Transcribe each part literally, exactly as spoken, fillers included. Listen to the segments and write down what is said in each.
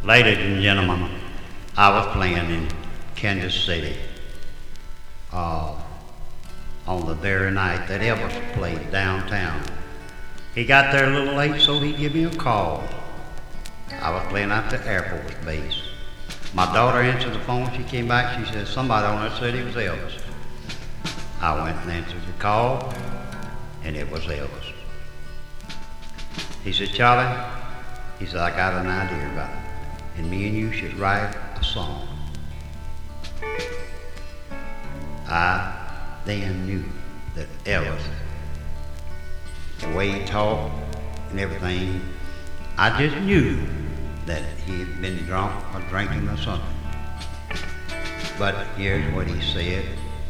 Ladies and gentlemen, I was playing in Kansas City uh, on the very night that Elvis played downtown. He got there a little late, so he gave me a call. I was playing at the Air Force Base. My daughter answered the phone. She came back. She said, somebody on there said he was Elvis. I went and answered the call, and it was Elvis. He said, Charlie, he said, I got an idea about it, and me and you should write a song. I then knew that Elvis, the way he talked and everything, I just knew that he had been drunk or drinking or something. But here's what he said.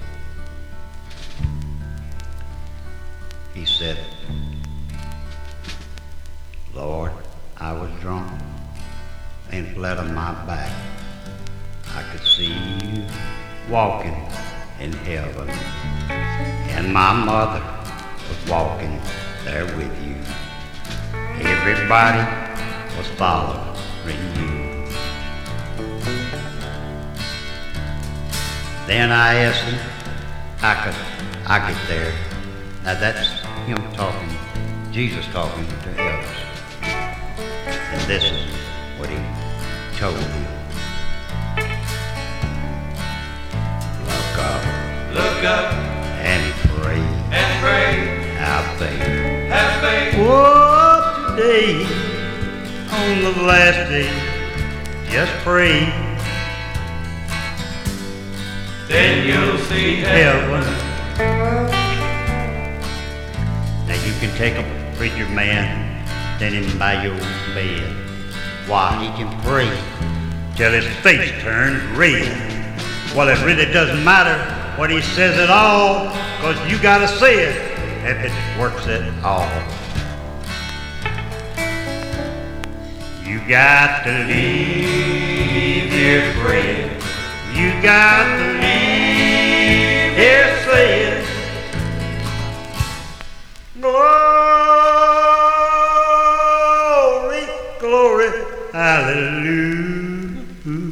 He said, Lord, I was drunk and flat on my back. I could see you walking in heaven, and my mother was walking there with you. Everybody was following you. Then I asked him, I could I get there. Now that's him talking, Jesus talking to Elvis. And this is what he told him. Look up, Look up and pray, and pray. have faith. Have faith. Whoa, today, on the last day, just pray. Then you'll see heaven. Heaven. Now you can take a preacher man, stand him by your bed, while he can pray till his face turns red. Well, it really doesn't matter what he says at all, 'cause you gotta say it if it works at all. You got to leave here praying. You got to leave here saying, glory, glory, hallelujah.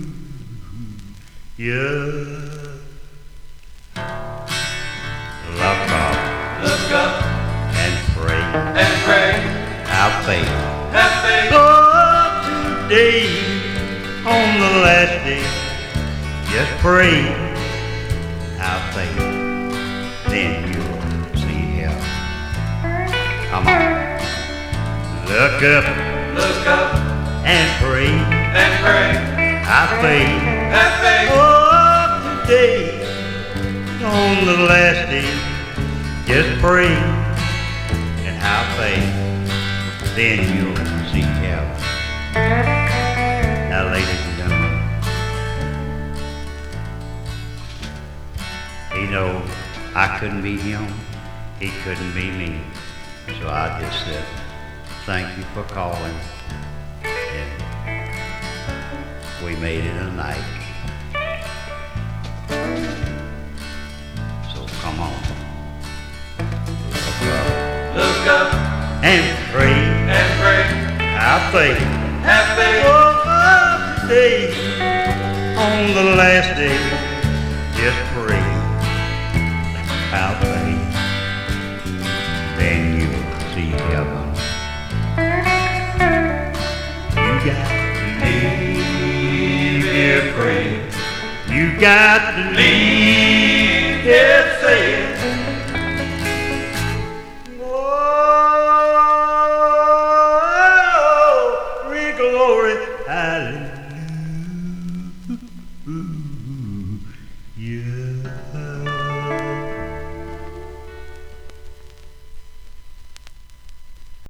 Look up Look up and pray, and pray. have faith. Have faith. Oh, today, on the last day, just pray, have faith, then you'll see heaven. Come on. Look up Look up and pray, and pray. have faith. Have faith. Oh, today, on the last day, just pray and have faith, then you'll see heaven. Now, ladies and gentlemen, he knows I couldn't be him, he couldn't be me. So I just said, thank you for calling, and we made it a night. So come on, look up Look up and pray, and pray. have faith. Have faith. Oh, today, on the last day, just pray, have faith, then you'll see heaven. You got to Leave here praying. You got to leave here saying, glory, glory, hallelujah.